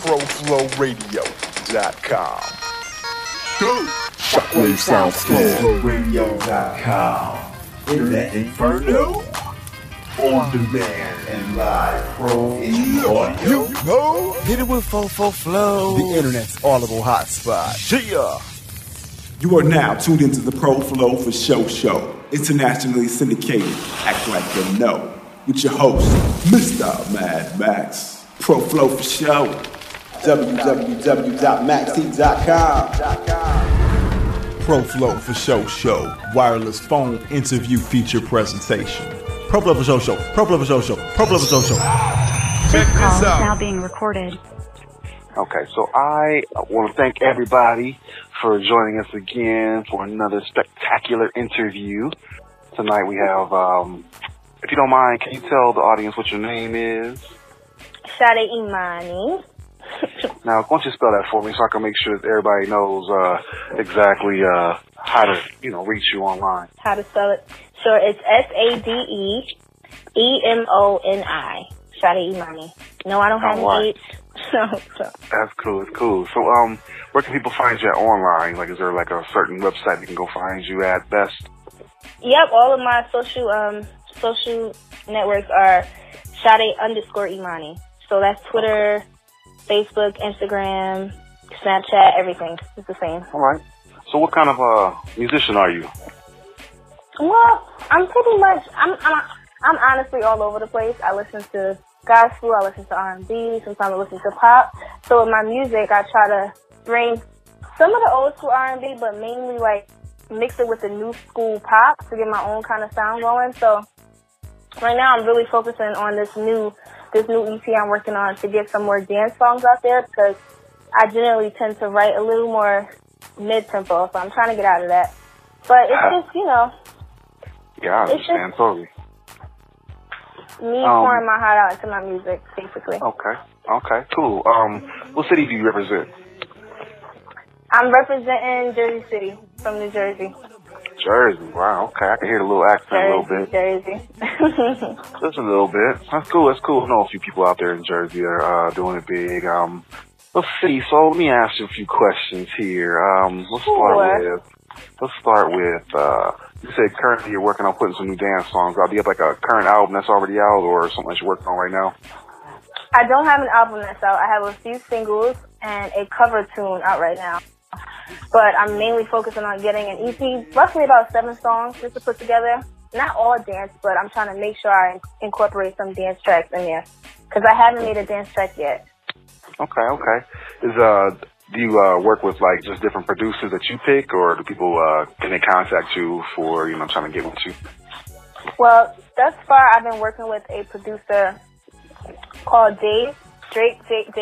ProFlowRadio.com. Shockwave Soundscape. ProFlowRadio.com. Internet Inferno. On demand and live pro audio. Hit it with Fofo Flow. The internet's audible hotspot. Yeah. You are now tuned into the Pro Flow for Show show, internationally syndicated. Act like you know. With your host, Mr. Mad Max. Pro Flow for Show. www.maxi.com. Pro Flow for Show. Wireless phone interview feature presentation. Pro Flow for Show. Pro Flow for Show. Pro Flow for Show. This call is now being recorded. Okay, so I want to thank everybody for joining us again for another spectacular interview. Tonight we have, if you don't mind, can you tell the audience what your name is? Shade Imani. Now, why don't you spell that for me so I can make sure that everybody knows exactly how to, reach you online. How to spell it? Sure, it's SadeEmoni. Shade Imani. No, I don't have an H. So. That's cool. It's cool. So, where can people find you online? Like, is there like a certain website they can go find you at best? Yep, all of my social networks are Shade_Imani. So that's Twitter, Facebook, Instagram, Snapchat, everything. It's the same. All right. So, what kind of musician are you? Well, I'm pretty much. I'm honestly all over the place. I listen to gospel, I listen to R&B, sometimes I listen to pop. So with my music, I try to bring some of the old school R&B, but mainly like mix it with the new school pop to get my own kind of sound going. So right now I'm really focusing on this new EP I'm working on to get some more dance songs out there because I generally tend to write a little more mid-tempo, so I'm trying to get out of that. But it's just, Yeah, I understand totally. Me pouring my heart out into my music, basically. Okay, cool. What city do you represent? I'm representing Jersey City from New Jersey. Jersey, wow, okay. I can hear the little accent a little bit. Jersey. Just a little bit. That's cool. I know a few people out there in Jersey that are doing it big. Let's see. So let me ask you a few questions here. Let's start with, you said currently you're working on putting some new dance songs out. Do you have like a current album that's already out or something that you're working on right now? I don't have an album that's out. I have a few singles and a cover tune out right now. But I'm mainly focusing on getting an EP, roughly about 7 songs just to put together. Not all dance, but I'm trying to make sure I incorporate some dance tracks in there. Because I haven't made a dance track yet. Okay. Do you work with like just different producers that you pick, or do people can they contact you for trying to get with you? Well, thus far I've been working with a producer called Dave Drake,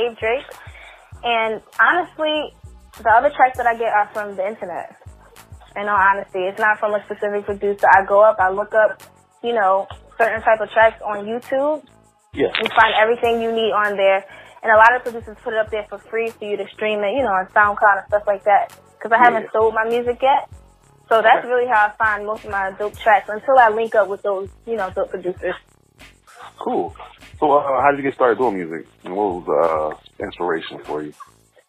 and honestly, the other tracks that I get are from the internet. In all honesty, it's not from a specific producer. I go up, I look up, certain type of tracks on YouTube. Yeah. You find everything you need on there. And a lot of producers put it up there for free for you to stream it, on SoundCloud and stuff like that. Because I haven't sold my music yet. So that's really how I find most of my dope tracks until I link up with those, dope producers. Cool. So how did you get started doing music? And what was inspiration for you?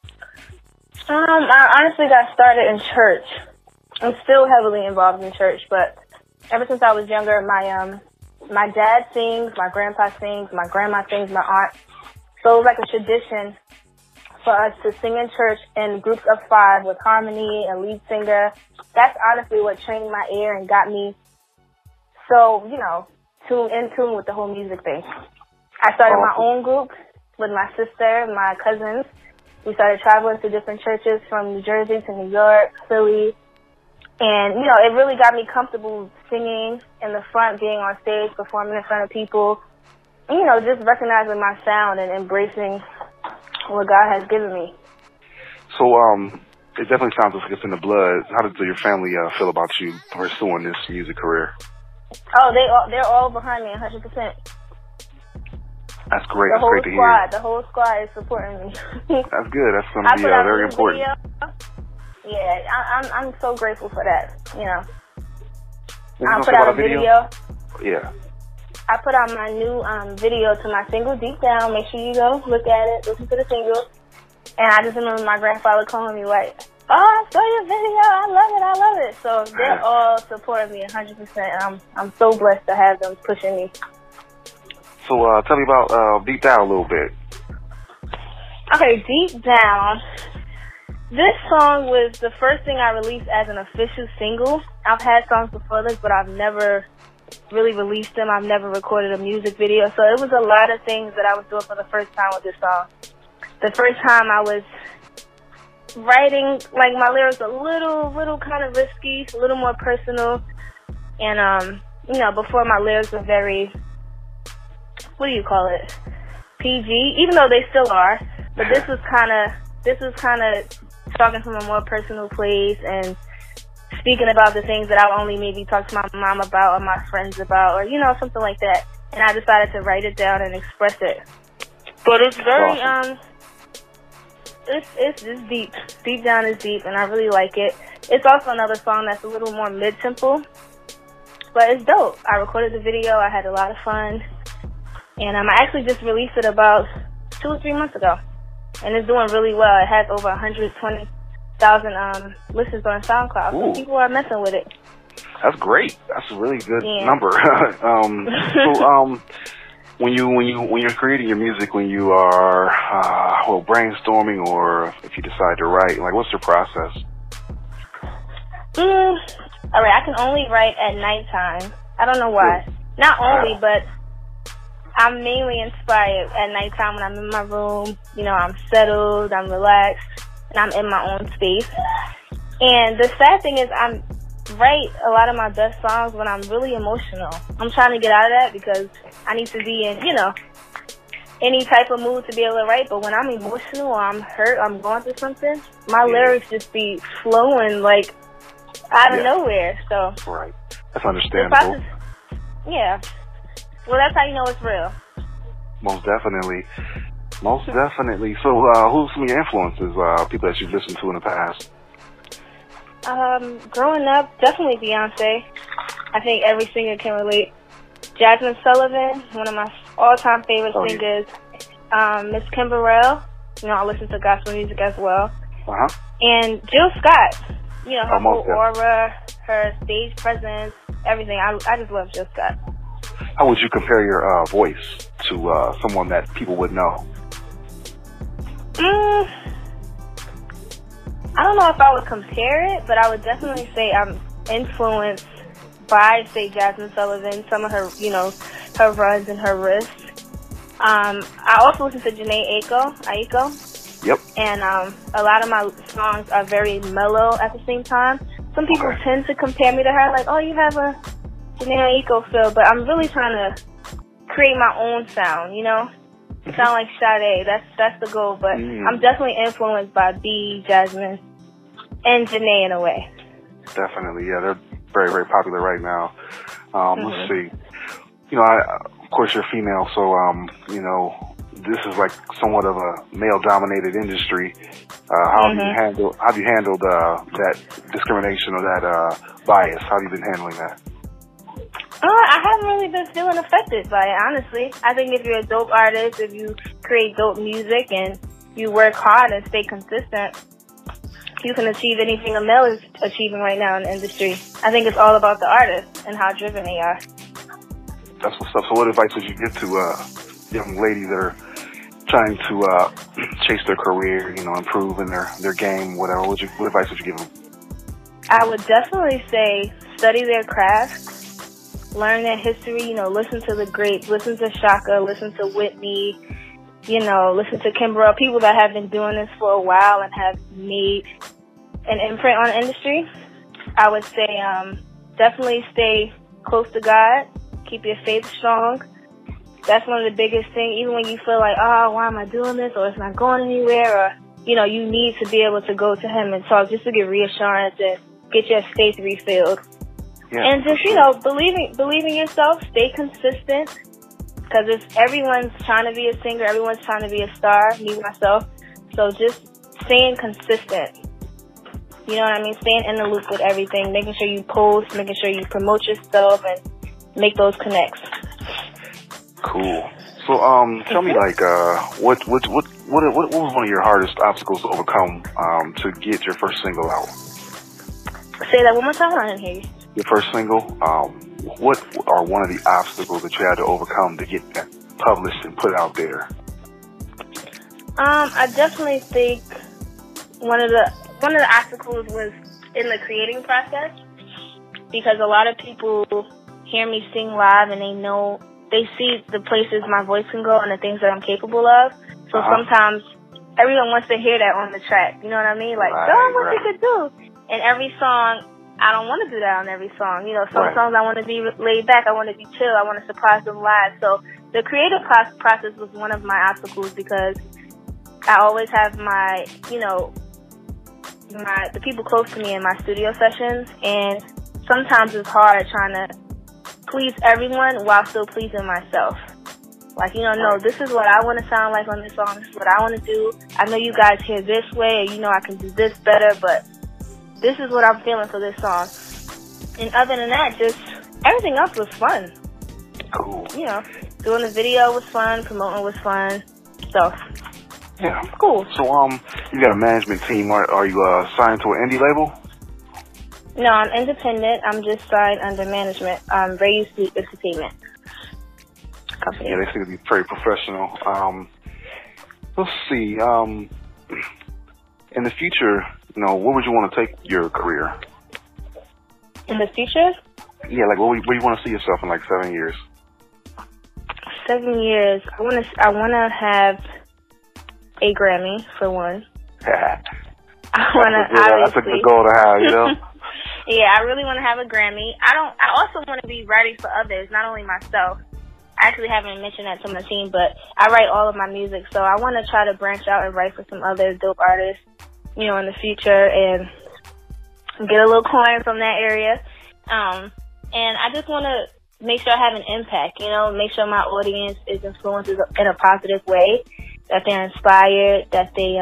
I honestly got started in church. I'm still heavily involved in church, but ever since I was younger, my dad sings, my grandpa sings, my grandma sings, my aunt. So it was like a tradition for us to sing in church in groups of 5 with harmony and lead singer. That's honestly what trained my ear and got me so, in tune with the whole music thing. I started my own group with my sister, my cousins. We started traveling to different churches from New Jersey to New York, Philly. And, it really got me comfortable singing in the front, being on stage, performing in front of people. Just recognizing my sound and embracing what God has given me. So, it definitely sounds like it's in the blood. How did your family feel about you pursuing this music career? Oh, they're all behind me 100%. That's great. That's great to hear. The whole squad is supporting me. That's good. That's going to be very important. Yeah, I'm so grateful for that. I put out a video. Yeah. I put out my new video to my single, Deep Down. Make sure you go look at it, listen to the single. And I just remember my grandfather calling me like, "Oh, I saw your video. I love it." So they're all supporting me 100%. And I'm so blessed to have them pushing me. So tell me about Deep Down a little bit. Okay, Deep Down. This song was the first thing I released as an official single. I've had songs before this, but I've never really released them. I've never recorded a music video. So it was a lot of things that I was doing for the first time with this song. The first time I was writing, like, my lyrics a little kind of risky, a little more personal. And, you know, before my lyrics were very, what do you call it? PG, even though they still are. But this was kind of talking from a more personal place and speaking about the things that I'll only maybe talk to my mom about or my friends about, or, you know, something like that. And I decided to write it down and express it. But it's very, it's deep. Deep Down is deep, and I really like it. It's also another song that's a little more mid-tempo, but it's dope. I recorded the video. I had a lot of fun. And I actually just released it about 2 or 3 months ago. And it's doing really well. It has over 120,000 listens on SoundCloud. So people are messing with it. That's great. That's a really good number. When you're creating your music, when you are brainstorming, or if you decide to write, like, what's your process? All right, I can only write at nighttime. I don't know why. Not only, but I'm mainly inspired at nighttime when I'm in my room. You know, I'm settled, I'm relaxed, and I'm in my own space. And the sad thing is, I write a lot of my best songs when I'm really emotional. I'm trying to get out of that because I need to be in, you know, any type of mood to be able to write. But when I'm emotional or I'm hurt, I'm going through something, my lyrics just be flowing like out of nowhere. So right, that's understandable. Yeah. Well, that's how you know it's real. Most definitely. Most definitely. So, who's some of your influences, people that you've listened to in the past? Growing up, definitely Beyonce. I think every singer can relate. Jasmine Sullivan, one of my all-time favorite singers. Miss Kim Burrell. You know, I listen to gospel music as well. And Jill Scott. You know, her whole aura, her stage presence, everything. I just love Jill Scott. How would you compare your voice to someone that people would know? I don't know if I would compare it, but I would definitely say I'm influenced by, say, Jasmine Sullivan, some of her, you know, her runs and her wrists. I also listen to Jhené Aiko. Yep. And a lot of my songs are very mellow at the same time. Some people tend to compare me to her, like, oh, you have a Jhené Aiko feel, but I'm really trying to create my own sound, you know? Sound like Sade. That's the goal, but I'm definitely influenced by B, Jasmine, and Jhené in a way. Definitely, yeah. They're very, very popular right now. Let's see. You know, of course you're female, so, you know, this is like somewhat of a male-dominated industry. How have you handled that discrimination or that bias? How have you been handling that? I haven't really been feeling affected by it, honestly. I think if you're a dope artist, if you create dope music and you work hard and stay consistent, you can achieve anything a male is achieving right now in the industry. I think it's all about the artist and how driven they are. That's what's up. So what advice would you give to young ladies that are trying to chase their career, you know, improve in their game, whatever? What advice would you give them? I would definitely say study their craft. Learn their history, you know, listen to the greats, listen to Shaka, listen to Whitney, you know, listen to Kim Burrell, people that have been doing this for a while and have made an imprint on the industry. I would say definitely stay close to God, keep your faith strong. That's one of the biggest things, even when you feel like, oh, why am I doing this, or it's not going anywhere, or, you know, you need to be able to go to Him and talk just to get reassurance and get your faith refilled. Yeah, and just, you know, believe in yourself, stay consistent, because everyone's trying to be a singer, everyone's trying to be a star, me, myself, so just staying consistent, you know what I mean, staying in the loop with everything, making sure you post, making sure you promote yourself, and make those connects. Cool. So, tell me, like, what was one of your hardest obstacles to overcome to get your first single out? Say that one more time. I didn't hear you. Your first single. What are one of the obstacles that you had to overcome to get that published and put out there? I definitely think one of the obstacles was in the creating process, because a lot of people hear me sing live and they see the places my voice can go and the things that I'm capable of. So sometimes everyone wants to hear that on the track. You know what I mean? Like, show them what you could do. And every song, I don't want to do that on every song. You know, some songs I want to be laid back. I want to be chill. I want to surprise them live. So the creative process was one of my obstacles, because I always have my, the people close to me in my studio sessions, and sometimes it's hard trying to please everyone while still pleasing myself. Like, no, this is what I want to sound like on this song. This is what I want to do. I know you guys hear this way, or I can do this better, but this is what I'm feeling for this song. And other than that, just everything else was fun. Cool. Doing the video was fun, promoting was fun. So, yeah, cool. So, you got a management team. Are you signed to an indie label? No, I'm independent. I'm just signed under management. Ray UC Entertainment Company. Yeah, they seem to be very professional. Let's see. In the future, where would you want to take your career? In the future? Yeah, like where do you want to see yourself in like 7 years? 7 years. I want to have a Grammy for one. That's a good goal to have, Yeah, I really want to have a Grammy. I also want to be writing for others, not only myself. I actually haven't mentioned that to my team, but I write all of my music, so I want to try to branch out and write for some other dope artists, in the future, and get a little coin from that area. And I just want to make sure I have an impact, make sure my audience is influenced in a positive way, that they're inspired, that they,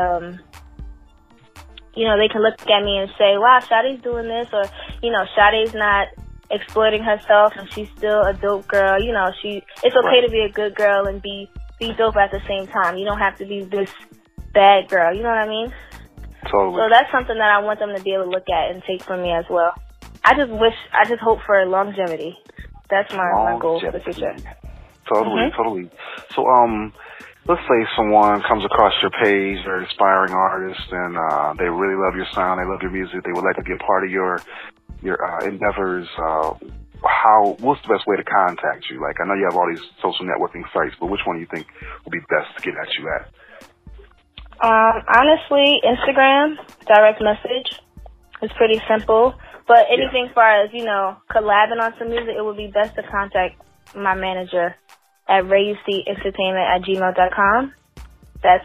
they can look at me and say, wow, Sade's doing this, or, Sade's not exploiting herself and she's still a dope girl. It's okay to be a good girl and be dope at the same time. You don't have to be this bad girl. You know what I mean? Totally. So that's something that I want them to be able to look at and take from me as well. I just hope for longevity. That's my goal for the future. Totally. So, let's say someone comes across your page, they're an inspiring artist, and they really love your sound, they love your music, they would like to be a part of your endeavors. What's the best way to contact you? Like, I know you have all these social networking sites, but which one do you think will be best to get at you at? Honestly, Instagram, direct message. It's pretty simple. But anything as far as, collabing on some music, it would be best to contact my manager at reucentertainment@gmail.com. That's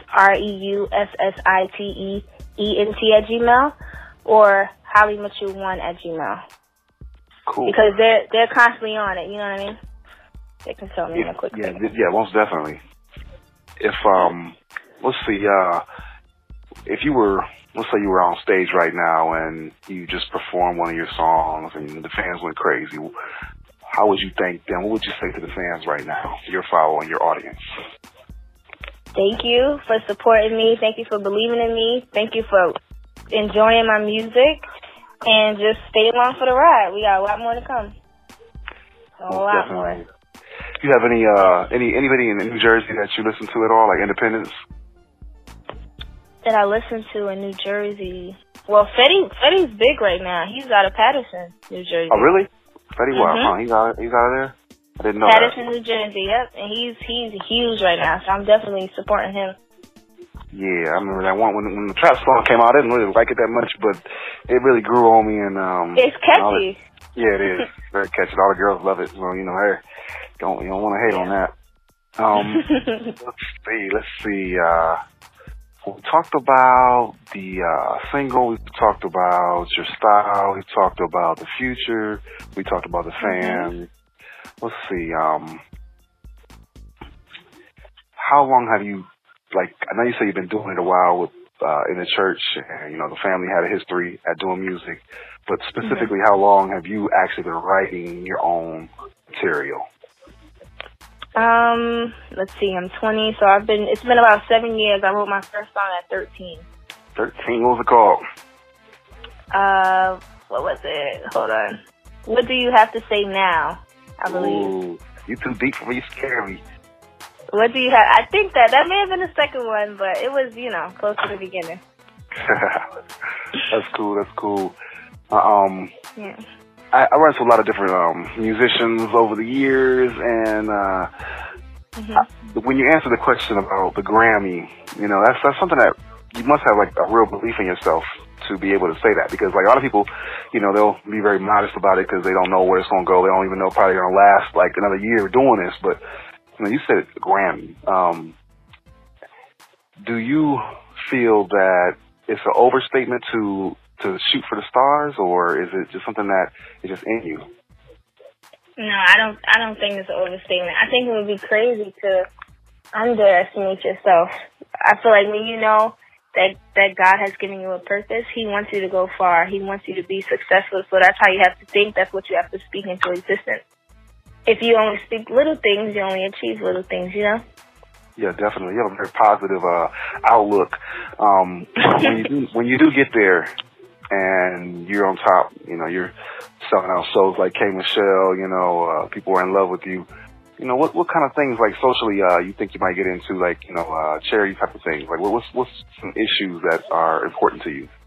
REUSSITEENT@gmail, or HollyMitchell1@gmail. Cool. Because they're constantly on it, you know what I mean? They can tell me real quick. Yeah, most definitely. If let's see, if you were, let's say you were on stage right now and you just performed one of your songs and the fans went crazy, how would you thank them? What would you say to the fans right now, your following, your audience? Thank you for supporting me. Thank you for believing in me. Thank you for enjoying my music. And just stay along for the ride. We got a lot more to come. A lot more. Do you have anybody in New Jersey that you listen to at all, like independents? That I listen to in New Jersey? Well, Fetty's big right now. He's out of Patterson, New Jersey. Oh, really? Fetty, wow, he's out of there? I didn't know Patterson, that. New Jersey, yep. And he's huge right now, so I'm definitely supporting him. Yeah, I remember that one when the trap song came out. I didn't really like it that much, but it really grew on me. And it's catchy. Yeah, it is very catchy. All the girls love it. So hey, you don't want to hate on that. Let's see. We talked about the single. We talked about your style. We talked about the future. We talked about the fans. Let's see. How long have you? Like, I know you say you've been doing it a while with in the church, and the family had a history at doing music, but specifically, how long have you actually been writing your own material? Let's see, I'm 20, so it's been about 7 years. I wrote my first song at 13. 13, what was it called? What was it? Hold on. What do you have to say now? I believe. Ooh, you too deep for me, scary. What do you have? I think that may have been the second one, but it was, close to the beginning. That's cool. Yeah. I run into a lot of different musicians over the years, and when you answer the question about the Grammy, that's something that you must have like a real belief in yourself to be able to say that, because like a lot of people, they'll be very modest about it because they don't know where it's going to go. They don't even know probably going to last like another year doing this. But you said it's a Grammy. Do you feel that it's an overstatement to shoot for the stars, or is it just something that is just in you? No, I don't think it's an overstatement. I think it would be crazy to underestimate yourself. I feel like when you know that God has given you a purpose, He wants you to go far. He wants you to be successful. So that's how you have to think. That's what you have to speak into existence. If you only speak little things, you only achieve little things, Yeah, definitely. You have a very positive outlook. When you do get there and you're on top, you're selling out shows like K. Michelle, people are in love with you. What kind of things, like, socially, you think you might get into, like, charity type of things? Like, what's some issues that are important to you?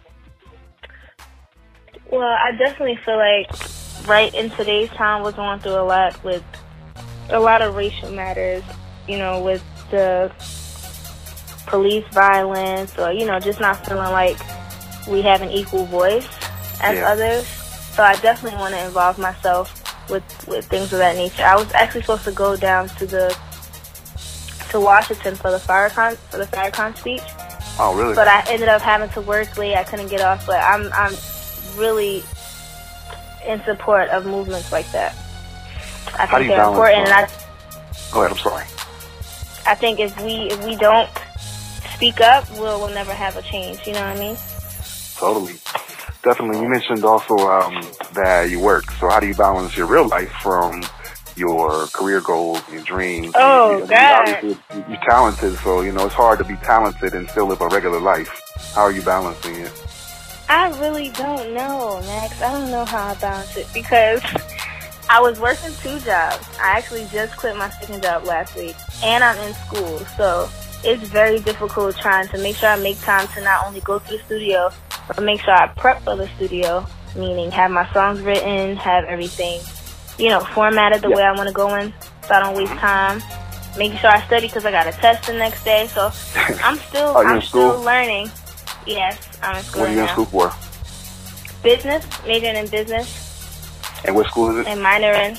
Well, I definitely feel like right in today's time, we're going through a lot with a lot of racial matters, with the police violence, or, just not feeling like we have an equal voice as others. So I definitely want to involve myself with things of that nature. I was actually supposed to go down to Washington for the Farrakhan speech. Oh, really? But I ended up having to work late. I couldn't get off. But I'm really in support of movements like that. I think they're important. Go ahead. I'm sorry. I think if we don't speak up, we'll never have a change. You know what I mean? Totally. Definitely. You mentioned also that you work. So how do you balance your real life from your career goals, your dreams? Oh, God. You're talented, so, it's hard to be talented and still live a regular life. How are you balancing it? I really don't know, Max. I don't know how I balance it, because I was working 2 jobs. I actually just quit my second job last week, and I'm in school. So it's very difficult trying to make sure I make time to not only go to the studio, but make sure I prep for the studio, meaning have my songs written, have everything, formatted the way I want to go in, so I don't waste time. Making sure I study because I got a test the next day. So I'm still learning. Yes, I'm in school. What are you in school for? Business, majoring in business. And what school is it? And minoring.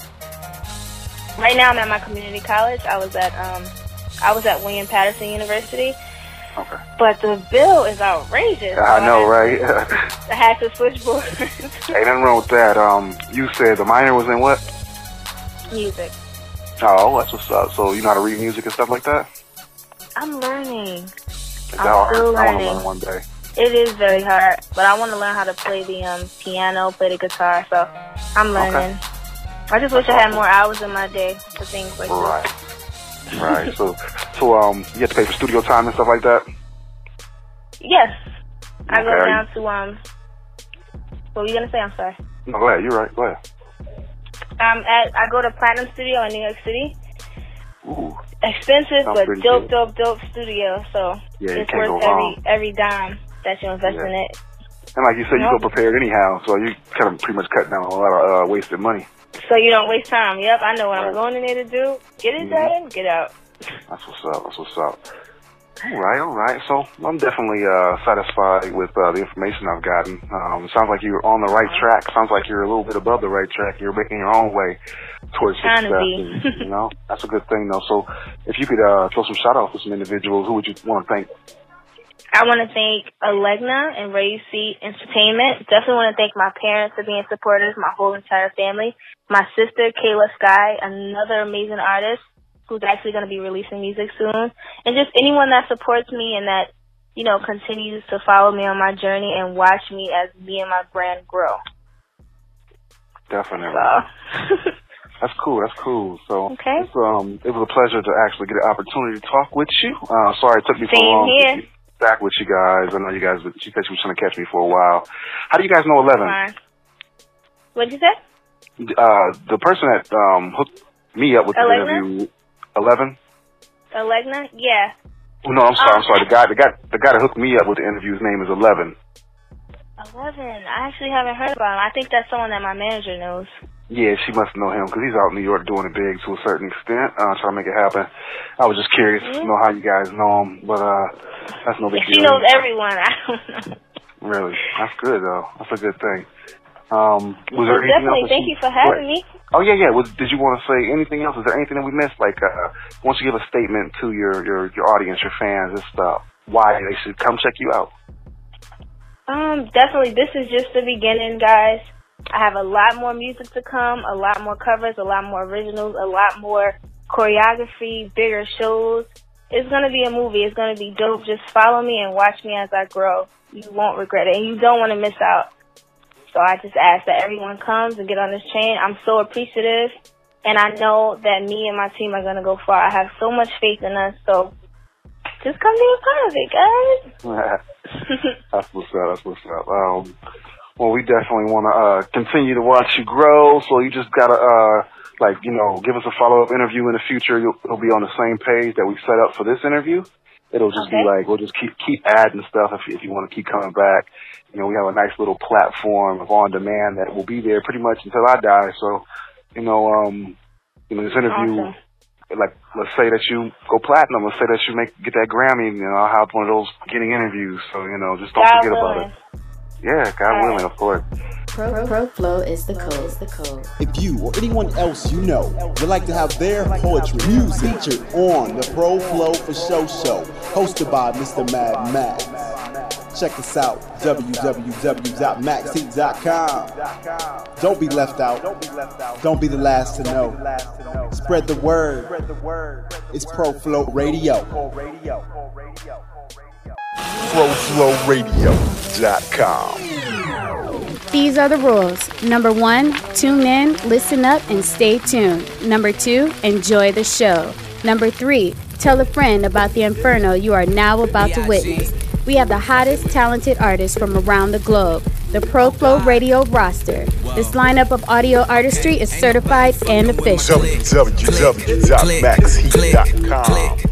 Right now I'm at my community college. I was at William Patterson University. Okay. But the bill is outrageous. I know, right? I had to switch boards. Ain't nothing wrong with that. You said the minor was in what? Music. Oh, that's what's up. So you know how to read music and stuff like that? I'm learning. I'm still learning. I want to learn one day. It is very hard, but I want to learn how to play the piano, play the guitar, so I'm learning. Okay. I just wish I had more hours in my day for things like this. Right. So you have to pay for studio time and stuff like that? Yes. I go down to, what were you going to say? I'm sorry. No, go ahead. You're right. Go ahead. I go to Platinum Studio in New York City. Ooh. Expensive, but dope studio. So it's worth every dime that you invest in it. And like you said, you go prepared anyhow, so you kind of pretty much cut down a lot of wasted money. So you don't waste time. Yep, I know what I'm going in there to do. Get it done, get out. That's what's up. All right. So I'm definitely satisfied with the information I've gotten. It sounds like you're on the right track. Sounds like you're a little bit above the right track. You're making your own way towards success. And, that's a good thing, though. So if you could throw some shout-outs to some individuals, who would you want to thank? I want to thank Alegna and Raise Seat Entertainment. Definitely want to thank my parents for being supporters, my whole entire family. My sister, Kayla Sky, another amazing artist who's actually going to be releasing music soon. And just anyone that supports me and that, continues to follow me on my journey and watch me as me and my brand grow. Definitely. So, That's cool. So Okay. it was a pleasure to actually get an opportunity to talk with you. Sorry it took me so long to get back with you guys. I know you guys. She said she was trying to catch me for a while. How do you guys know 11? Fine. What'd you say? The person that hooked me up with the interview. 11. Alegna? Yeah. Oh, no, I'm sorry. The guy that hooked me up with the interview, his name is 11. 11. I actually haven't heard about him. I think that's someone that my manager knows. Yeah, she must know him because he's out in New York doing it big to a certain extent, trying to make it happen. I was just curious to know how you guys know him, but that's no big deal. She knows everyone. I don't know. Really? That's good, though. That's a good thing. Was there anything else? Thank you for having me. Oh, yeah. Did you want to say anything else? Is there anything that we missed? Like, once you give a statement to your audience, your fans, just why they should come check you out. Definitely. This is just the beginning, guys. I have a lot more music to come, a lot more covers, a lot more originals, a lot more choreography, bigger shows. It's going to be a movie. It's going to be dope. Just follow me and watch me as I grow. You won't regret it, and you don't want to miss out. So I just ask that everyone comes and get on this train. I'm so appreciative, and I know that me and my team are going to go far. I have so much faith in us, so just come be a part of it, guys. That's what's up. Well, we definitely want to continue to watch you grow, so you just got to, give us a follow-up interview in the future. It'll be on the same page that we set up for this interview. It'll just be like, we'll just keep adding stuff if you want to keep coming back. We have a nice little platform of on-demand that will be there pretty much until I die. So, this interview, let's say that you go platinum. Let's say that you get that Grammy. I'll have one of those getting interviews. So, just don't forget about it. Yeah, God willing, of course. ProFlow is the code. If you or anyone else you know would like to have their poetry music featured on the ProFlow for Show, hosted by Mr. Mad Max. Check us out, www.maxheat.com. Don't be left out. Don't be the last to know. Spread the word. It's ProFlow Radio. ProFlowRadio.com. These are the rules. Number 1, tune in, listen up, and stay tuned. Number 2, enjoy the show. Number 3, tell a friend about the inferno you are now about to witness. We have the hottest, talented artists from around the globe. The ProFlow Radio roster. This lineup of audio artistry is certified and official. www.maxheat.com.